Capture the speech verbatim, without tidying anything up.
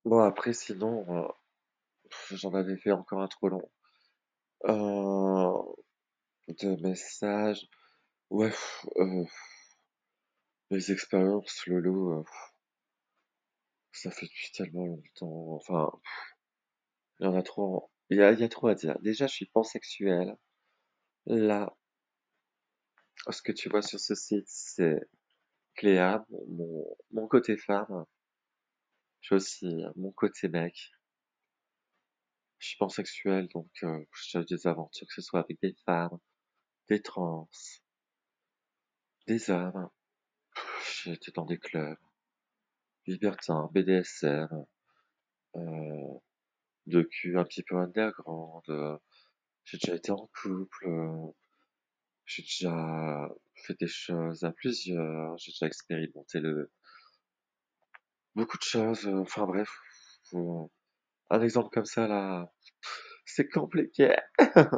Bon, après, sinon, euh, pff, j'en avais fait encore un trop long. Euh, de messages. Ouais, pff, euh, les expériences, Lolo, euh, ça fait depuis tellement longtemps. Enfin, il y en a trop. Il y a, il y a trop à dire. Déjà, je suis pansexuel. Là, ce que tu vois sur ce site, c'est Cléa, mon, mon côté femme. J'ai aussi mon côté mec. Je suis pansexuel, donc euh, j'ai des aventures, que ce soit avec des femmes, des trans, des hommes. J'ai été dans des clubs, libertins, B D S M, euh, de cul un petit peu underground. euh, J'ai déjà été en couple. euh, J'ai déjà fait des choses à plusieurs. J'ai déjà expérimenté le... beaucoup de choses. euh, Enfin bref, faut- un exemple comme ça là, c'est compliqué.